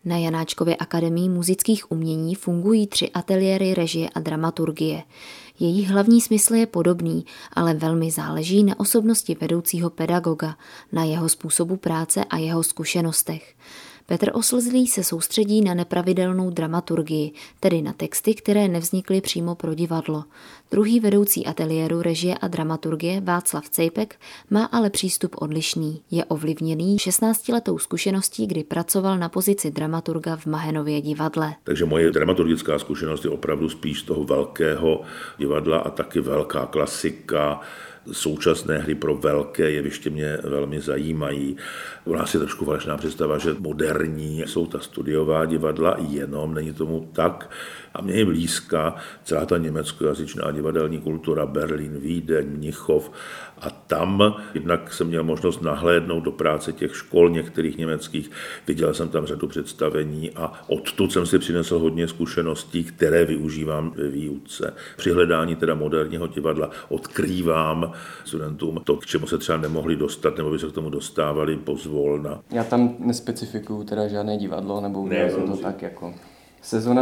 Na Janáčkově akademii muzických umění fungují 3 ateliéry režie a dramaturgie. Jejich hlavní smysl je podobný, ale velmi záleží na osobnosti vedoucího pedagoga, na jeho způsobu práce a jeho zkušenostech. Petr Oslzlý se soustředí na nepravidelnou dramaturgii, tedy na texty, které nevznikly přímo pro divadlo. Druhý vedoucí ateliéru režie a dramaturgie Václav Cejpek má ale přístup odlišný. Je ovlivněný 16letou zkušeností, kdy pracoval na pozici dramaturga v Mahenově divadle. Takže moje dramaturgická zkušenost je opravdu spíš z toho velkého divadla a taky velká klasika. Současné hry pro velké jeviště mě velmi zajímají. U nás je trošku falešná představa, že moderní jsou ta studiová divadla, jenom není tomu tak. A mně je blízká celá ta německojazyčná divadelní kultura, Berlín, Vídeň, Mnichov. A tam jednak jsem měl možnost nahlédnout do práce těch škol některých německých. Viděl jsem tam řadu představení a odtud jsem si přinesl hodně zkušeností, které využívám ve výuce. Při hledání teda moderního divadla odkrývám studentům to, k čemu se třeba nemohli dostat, nebo by se k tomu dostávali pozvolna. Já tam nespecifikuju teda žádné divadlo, nebo udělal jsem to tak jako... Sezóna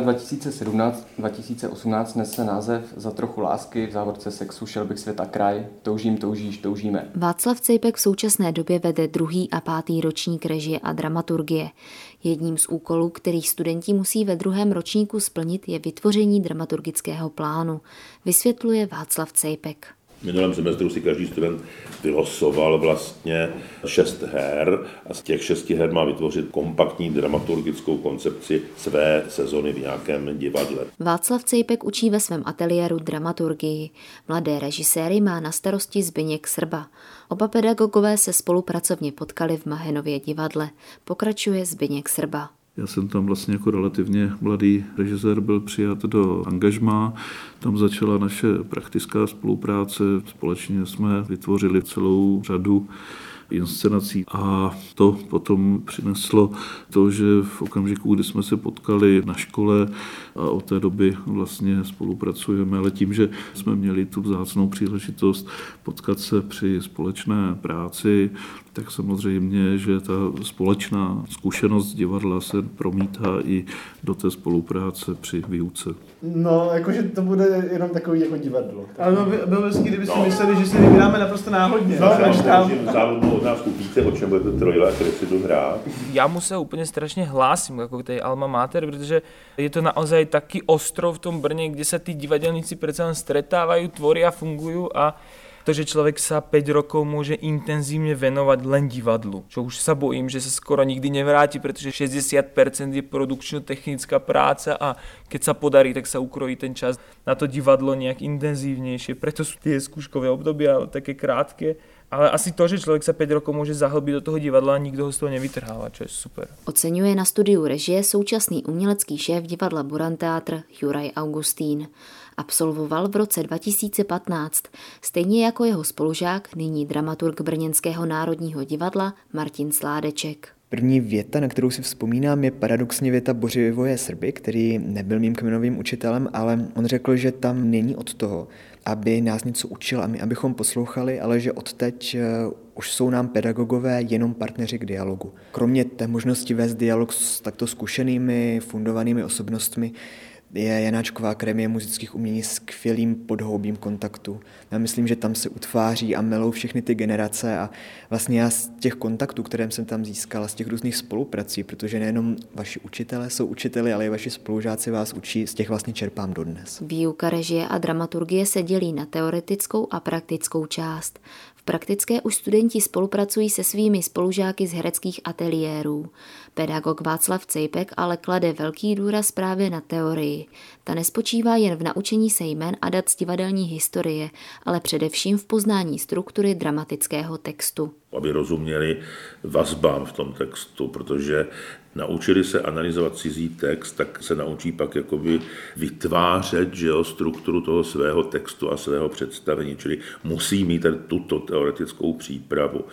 2017-2018 nese název Za trochu lásky, v závorce sexu, šel bych svět a kraj, toužím, toužíš, toužíme. Václav Cejpek v současné době vede 2. a 5. ročník režie a dramaturgie. Jedním z úkolů, kterých studenti musí ve 2. ročníku splnit, je vytvoření dramaturgického plánu, vysvětluje Václav Cejpek. V minulém semestru si každý student vylosoval vlastně 6 her a z těch 6 her má vytvořit kompaktní dramaturgickou koncepci své sezony v nějakém divadle. Václav Cejpek učí ve svém ateliéru dramaturgii. Mladé režiséry má na starosti Zbyněk Srba. Oba pedagogové se spolupracovně potkali v Mahenově divadle. Pokračuje Zbyněk Srba. Já jsem tam vlastně jako relativně mladý režisér byl přijat do angažmá. Tam začala naše praktická spolupráce. Společně jsme vytvořili celou řadu inscenací a to potom přineslo to, že v okamžiku, kdy jsme se potkali na škole a od té doby vlastně spolupracujeme, ale tím, že jsme měli tu vzácnou příležitost potkat se při společné práci, tak samozřejmě, že ta společná zkušenost divadla se promítá i do té spolupráce při výuce. No, jakože to bude jenom takový jako divadlo. Ale bylo hezký, kdyby si mysleli, že si vybíráme naprosto náhodně. Závodnou otázku víte, o čem budete Trojla Cressidu hrát? Já mu se úplně strašně hlásím jako k tej Alma Mater, protože je to naozaj taký ostrov v tom Brně, kde sa tí divadelníci predsa len stretávajú, tvoria, fungujú a to, že človek sa 5 rokov môže intenzívne venovať len divadlu. Čo už sa bojím, že sa skoro nikdy nevráti, pretože 60% je produkčno-technická práca a keď sa podarí, tak sa ukrojí ten čas na to divadlo nejak intenzívnejšie. Preto sú tie skúškové obdobia také krátke. Ale asi to, že člověk se 5 rokov může zahlbit do toho divadla a nikdo ho z toho nevytrhává, čo je super. Oceňuje na studiu režie současný umělecký šéf divadla Buranteatr Juraj Augustín. Absolvoval v roce 2015, stejně jako jeho spolužák, nyní dramaturg Brněnského národního divadla Martin Sládeček. První věta, na kterou si vzpomínám, je paradoxně věta Bořivoje Srby, který nebyl mým kmenovým učitelem, ale on řekl, že tam není od toho, aby nás něco učil a my abychom poslouchali, ale že odteď už jsou nám pedagogové jenom partneři k dialogu. Kromě té možnosti vést dialog s takto zkušenými, fundovanými osobnostmi, je Janáčková akademie muzických umění skvělým podhoubím kontaktu. Já myslím, že tam se utváří a melou všechny ty generace a vlastně já z těch kontaktů, které jsem tam získala, z těch různých spoluprací, protože nejenom vaši učitelé jsou učiteli, ale i vaši spolužáci vás učí, z těch vlastně čerpám dodnes. Výuka režie a dramaturgie se dělí na teoretickou a praktickou část. V praktické už studenti spolupracují se svými spolužáky z hereckých ateliérů. Pedagog Václav Cejpek ale klade velký důraz právě na teorii. Ta nespočívá jen v naučení se jmen a dat z divadelní historie, ale především v poznání struktury dramatického textu. Aby rozuměli vazbám v tom textu, protože naučili se analyzovat cizí text, tak se naučí pak jakoby vytvářet, že jo, strukturu toho svého textu a svého představení, čili musí mít tuto teoretickou přípravu.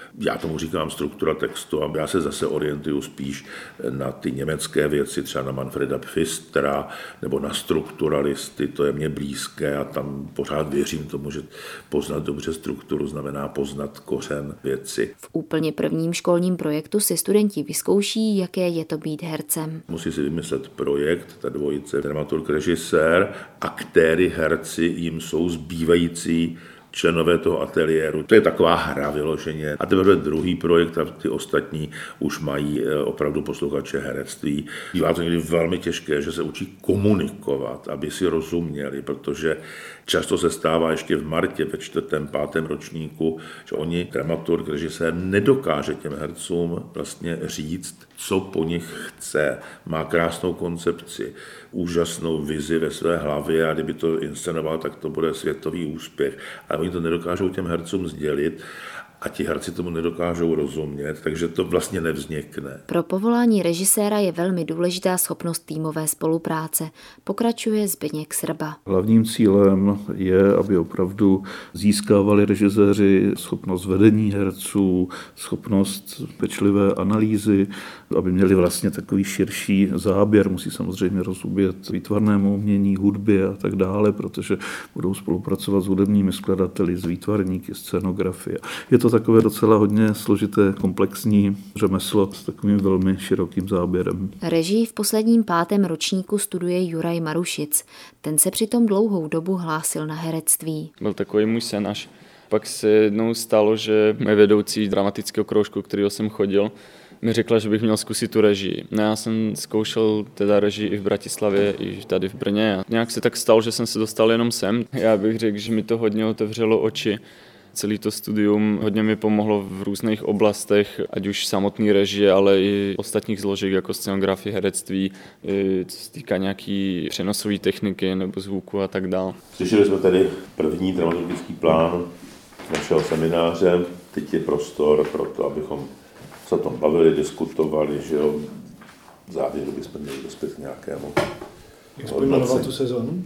Já tomu říkám struktura textu a já se zase orientuju spíš na ty německé věci, třeba na Manfreda Pfistera nebo na strukturalisty, to je mně blízké a tam pořád věřím tomu, že poznat dobře strukturu znamená poznat kořen věci. V úplně prvním školním projektu si studenti vyzkouší, jaké je to být hercem. Musí si vymyslet projekt, ta dvojice, dramaturg, režisér, aktéry, herci, jim jsou zbývající členové toho ateliéru. To je taková hra vyloženě. A teprve druhý projekt a ty ostatní už mají opravdu posluchače herectví. Bývá to někdy velmi těžké, že se učí komunikovat, aby si rozuměli, protože často se stává ještě v Martě ve 4., 5. ročníku, že oni, dramaturg, režisér, nedokáže těm hercům vlastně říct, co po nich chce. Má krásnou koncepci, úžasnou vizi ve své hlavě a kdyby to inscenoval, tak to bude světový úspěch. Ale oni to nedokážou těm hercům sdělit a ti herci tomu nedokážou rozumět, takže to vlastně nevznikne. Pro povolání režiséra je velmi důležitá schopnost týmové spolupráce, pokračuje Zbyněk Srba. Hlavním cílem je, aby opravdu získávali režiséři schopnost vedení herců, schopnost pečlivé analýzy, aby měli vlastně takový širší záběr, musí samozřejmě rozumět výtvarnému umění, hudbě a tak dále, protože budou spolupracovat s hudebními skladateli, s výtvarníky, scenografie. Je to takové docela hodně složité, komplexní řemeslo s takovým velmi širokým záběrem. Režii v posledním 5. ročníku studuje Juraj Marušic. Ten se přitom dlouhou dobu hlásil na herectví. Byl takový můj sen až. Pak se jednou stalo, že moje vedoucí dramatického kroužku, kterého jsem chodil, mi řekla, že bych měl zkusit tu režii. No, já jsem zkoušel teda režii i v Bratislavě, i tady v Brně. A nějak se tak stalo, že jsem se dostal jenom sem. Já bych řekl, že mi to hodně otevřelo oči. Celé to studium hodně mi pomohlo v různých oblastech, ať už samotný režie, ale i ostatních složek jako scenografie, herectví, co se týká nějaký přenosové techniky nebo zvuku a tak dále. Slyšeli jsme tady první dramaturgický plán našeho semináře. Teď je prostor pro to, abychom se o tom bavili, diskutovali, že jo. V závěru bychom měli dospět k nějakému. Jak jsi jmenoval tu sezónu?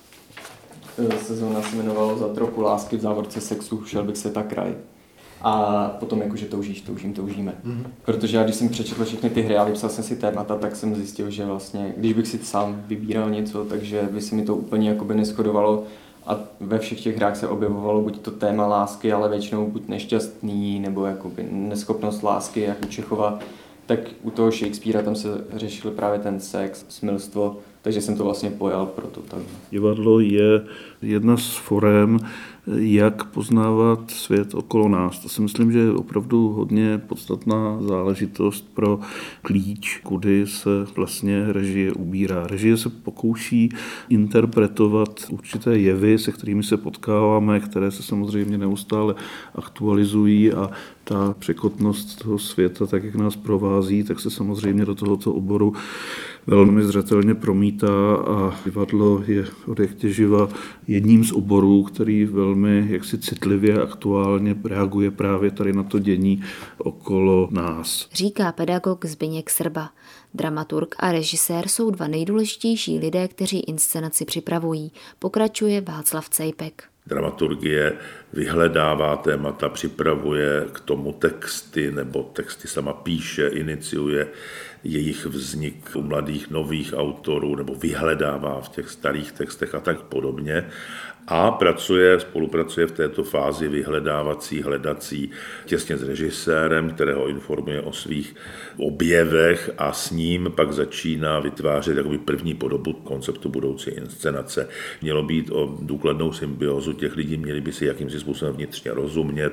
Sezóna se jmenovala Za trochu lásky v závorce sexu, šel bych se tak kraj. A potom jakože toužíme. Protože já když jsem přečetl všechny ty hry a vypsal jsem si témata, tak jsem zjistil, že vlastně, když bych si sám vybíral něco, takže by se mi to úplně jakoby neshodovalo a ve všech těch hrách se objevovalo buď to téma lásky, ale většinou buď nešťastný, nebo jakoby neschopnost lásky, jak u Čechova, tak u toho Shakespearea tam se řešil právě ten sex, smilstvo, takže jsem to vlastně pojal proto tak. Divadlo je jedna z forem, jak poznávat svět okolo nás. To si myslím, že je opravdu hodně podstatná záležitost pro klíč, kudy se vlastně režie ubírá. Režie se pokouší interpretovat určité jevy, se kterými se potkáváme, které se samozřejmě neustále aktualizují a ta překotnost toho světa, tak jak nás provází, tak se samozřejmě do tohoto oboru velmi zřetelně promítá a divadlo je od jak těživa jedním z oborů, který velmi jaksi citlivě aktuálně reaguje právě tady na to dění okolo nás. Říká pedagog Zbyněk Srba. Dramaturg a režisér jsou 2 nejdůležitější lidé, kteří inscenaci připravují, pokračuje Václav Cejpek. Dramaturgie vyhledává témata, připravuje k tomu texty, nebo texty sama píše, iniciuje jejich vznik u mladých nových autorů, nebo vyhledává v těch starých textech a tak podobně. A spolupracuje v této fázi vyhledávací, hledací těsně s režisérem, kterého informuje o svých objevech a s ním pak začíná vytvářet jakoby první podobu konceptu budoucí inscenace. Mělo být o důkladnou symbiózu těch lidí, měli by si jakýmsi způsobem vnitřně rozumět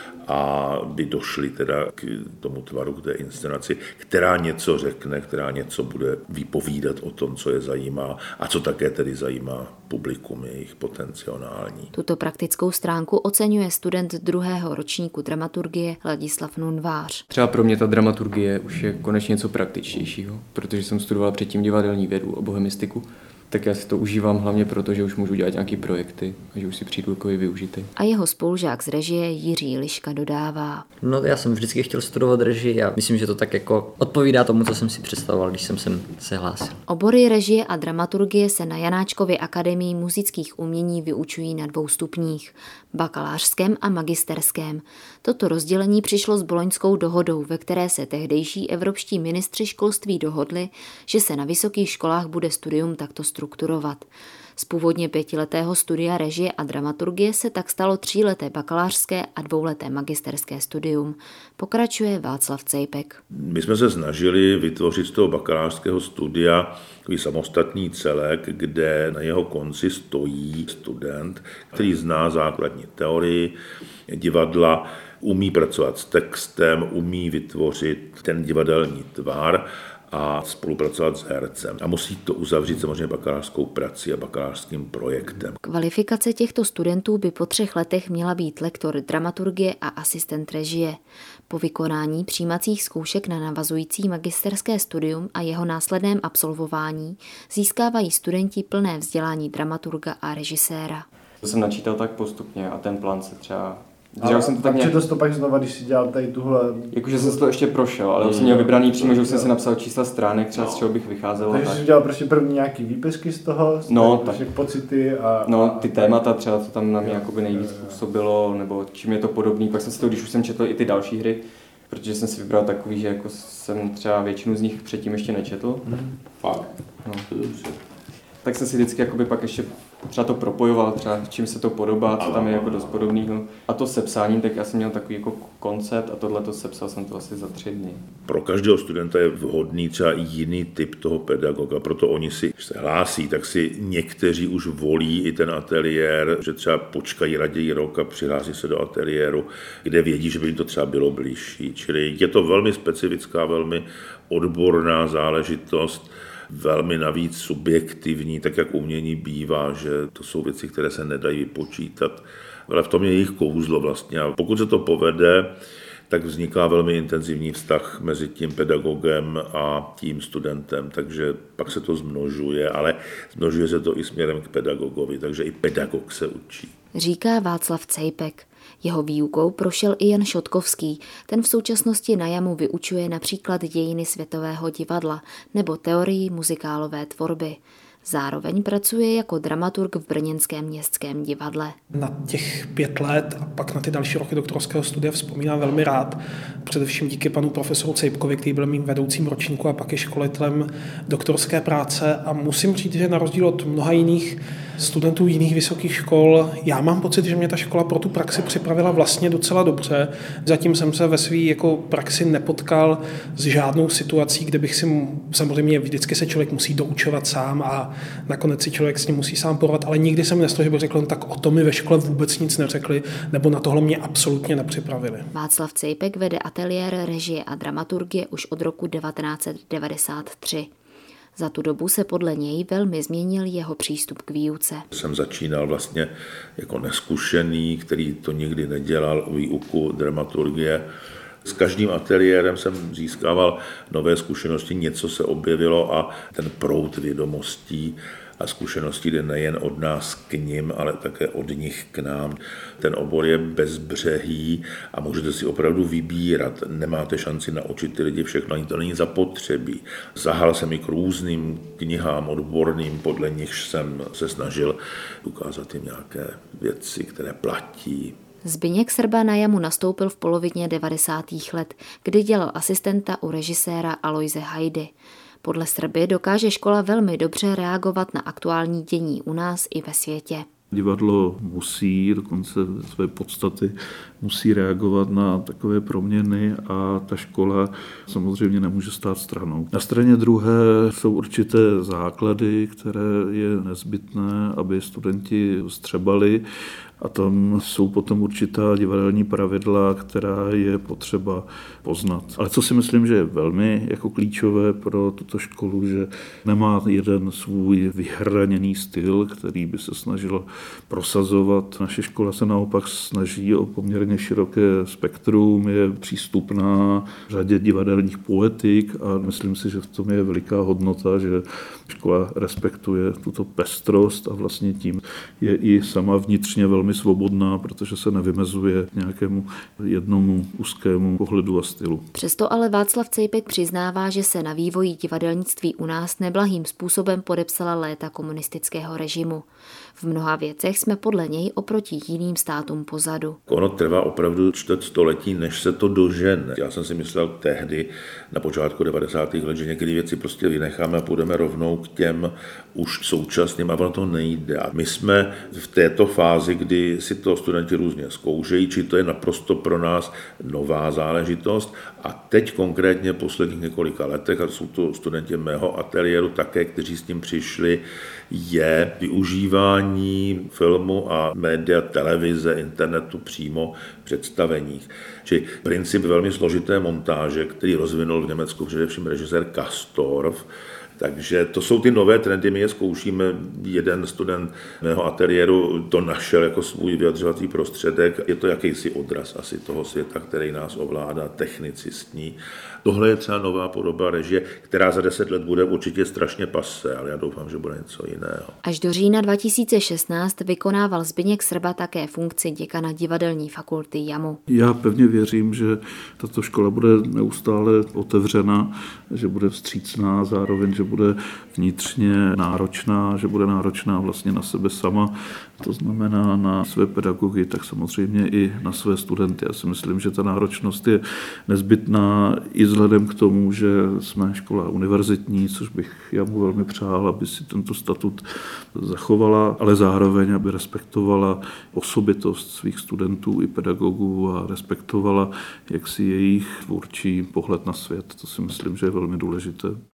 a by došli teda k tomu tvaru, k té inscenaci, která něco řekne, která něco bude vypovídat o tom, co je zajímá a co také tedy zajímá publikum, jejich potenciální. Tuto praktickou stránku oceňuje student 2. ročníku dramaturgie Ladislav Nunvář. Třeba pro mě ta dramaturgie už je konečně něco praktičtějšího, protože jsem studoval předtím divadelní vědu a bohemistiku, tak já si to užívám hlavně proto, že už můžu dělat nějaké projekty a že už si přijdu jako využitý. A jeho spolužák z režie Jiří Liška dodává. No, já jsem vždycky chtěl studovat režii a myslím, že to tak jako odpovídá tomu, co jsem si představoval, když jsem se hlásil. Obory režie a dramaturgie se na Janáčkově akademii muzických umění vyučují na 2 stupních. bakalářském a magisterském. Toto rozdělení přišlo s Boloňskou dohodou, ve které se tehdejší evropští ministři školství dohodli, že se na vysokých školách bude studium takto strukturovat. Z původně 5letého studia režie a dramaturgie se tak stalo 3leté bakalářské a 2leté magisterské studium. Pokračuje Václav Cejpek. My jsme se snažili vytvořit z toho bakalářského studia takový samostatný celek, kde na jeho konci stojí student, který zná základní teorii divadla, umí pracovat s textem, umí vytvořit ten divadelní tvar a spolupracovat s hercem. A musí to uzavřít samozřejmě bakalářskou prací a bakalářským projektem. Kvalifikace těchto studentů by po 3 letech měla být lektor dramaturgie a asistent režie. Po vykonání přijímacích zkoušek na navazující magisterské studium a jeho následném absolvování získávají studenti plné vzdělání dramaturga a režiséra. To jsem načítal tak postupně a ten plán se třeba... Ale jsem to tak nějak... to pak znova, když si dělal tady tuhle... Jakože jsem to ještě prošel, ale už jsem měl vybraný přímo, že už jsem si napsal čísla stránek, třeba z čeho bych vycházel. Takže jsi dělal prostě první nějaký výpisky z toho, tak pocity a... No, ty témata třeba, co tam na mě jakoby nejvíc působilo, nebo čím je to podobný. Pak jsem si to, když už jsem četl i ty další hry, protože jsem si vybral takový, že jako jsem třeba většinu z nich předtím ještě nečetl. Fakt? No. Tak jsem si vždycky jakoby pak ještě třeba to propojoval, třeba čím se to podobá, co tam je jako dost podobného. A to sepsáním, tak já jsem měl takový jako koncept a tohleto sepsal jsem to asi za 3 dny. Pro každého studenta je vhodný třeba jiný typ toho pedagoga, proto oni si, když se hlásí, tak si někteří už volí i ten ateliér, že třeba počkají raději rok a přihlásí se do ateliéru, kde vědí, že by jim to třeba bylo blížší. Čili je to velmi specifická, velmi odborná záležitost, velmi navíc subjektivní, tak jak umění bývá, že to jsou věci, které se nedají vypočítat. Ale v tom je jejich kouzlo vlastně. A pokud se to povede, tak vzniká velmi intenzivní vztah mezi tím pedagogem a tím studentem, takže pak se to zmnožuje, ale zmnožuje se to i směrem k pedagogovi, takže i pedagog se učí. Říká Václav Cejpek. Jeho výukou prošel i Jan Šotkovský. Ten v současnosti na JAMu vyučuje například dějiny světového divadla nebo teorii muzikálové tvorby. Zároveň pracuje jako dramaturg v brněnském městském divadle. Na těch 5 let a pak na ty další roky doktorského studia vzpomínám velmi rád. Především díky panu profesoru Cejpkovi, který byl mým vedoucím ročníku a pak je školitelem doktorské práce. A musím říct, že na rozdíl od mnoha jiných studentů jiných vysokých škol, já mám pocit, že mě ta škola pro tu praxi připravila vlastně docela dobře. Zatím jsem se ve své jako praxi nepotkal s žádnou situací, kde bych si, samozřejmě vždycky se člověk musí doučovat sám a nakonec si člověk s ním musí sám porvat, ale nikdy jsem nestalo, že bych řekl, tak o tom mi ve škole vůbec nic neřekli, nebo na tohle mě absolutně nepřipravili. Václav Cejpek vede ateliér režie a dramaturgie už od roku 1993. Za tu dobu se podle něj velmi změnil jeho přístup k výuce. Jsem začínal vlastně jako neskušený, který to nikdy nedělal, výuku dramaturgie. S každým ateliérem jsem získával nové zkušenosti, něco se objevilo a ten proud vědomostí a zkušeností jde nejen od nás k nim, ale také od nich k nám. Ten obor je bezbřehý a můžete si opravdu vybírat. Nemáte šanci naučit ty lidi všechno, ani to není zapotřebí. Zahal jsem i k různým knihám odborným, podle nichž jsem se snažil ukázat jim nějaké věci, které platí. Zbyněk Srba na JAMu nastoupil v polovině 90. let, kdy dělal asistenta u režiséra Alojze Hajdy. Podle Srby dokáže škola velmi dobře reagovat na aktuální dění u nás i ve světě. Divadlo musí, dokonce své podstaty, musí reagovat na takové proměny a ta škola samozřejmě nemůže stát stranou. Na straně druhé jsou určité základy, které je nezbytné, aby studenti střebali, a tam jsou potom určitá divadelní pravidla, která je potřeba poznat. Ale co si myslím, že je velmi jako klíčové pro tuto školu, že nemá jeden svůj vyhraněný styl, který by se snažil prosazovat. Naše škola se naopak snaží o poměrně široké spektrum, je přístupná řadě divadelních poetik a myslím si, že v tom je veliká hodnota, že škola respektuje tuto pestrost a vlastně tím je i sama vnitřně velmi velmi svobodná, protože se nevymezuje nějakému jednomu úzkému pohledu a stylu. Přesto ale Václav Cejpek přiznává, že se na vývoji divadelnictví u nás neblahým způsobem podepsala léta komunistického režimu. V mnoha věcech jsme podle něj oproti jiným státům pozadu. Ono trvá opravdu čtvrt století, než se to dožene. Já jsem si myslel tehdy na počátku 90. let, že některé věci prostě vynecháme a půjdeme rovnou k těm už současným a ono to nejde. A my jsme v této fázi, kdy si to studenti různě zkoušejí, či to je naprosto pro nás nová záležitost. A teď konkrétně posledních několika letech, a jsou to studenti mého ateliéru také, kteří s tím přišli, je využívání filmu a média, televize, internetu přímo v představeních. Čili princip velmi složité montáže, který rozvinul v Německu především režisér Castorf. Takže to jsou ty nové trendy, my je zkoušíme. Jeden student mého ateliéru to našel jako svůj vyjadřovací prostředek. Je to jakýsi odraz asi toho světa, který nás ovládá, technicistní. Tohle je třeba nová podoba režie, která za 10 let bude určitě strašně passé, ale já doufám, že bude něco jiného. Až do října 2016 vykonával Zbyněk Srba také funkci děkana divadelní fakulty JAMU. Já pevně věřím, že tato škola bude neustále otevřena, že bude vstřícná, zároveň, že bude vnitřně náročná, že bude náročná vlastně na sebe sama, to znamená na své pedagogy, tak samozřejmě i na své studenty. Já si myslím, že ta náročnost je nezbytná i vzhledem k tomu, že jsme škola univerzitní, což bych já mu velmi přál, aby si tento statut zachovala, ale zároveň, aby respektovala osobitost svých studentů i pedagogů a respektovala jaksi jejich tvůrčí pohled na svět. To si myslím, že je velmi důležité.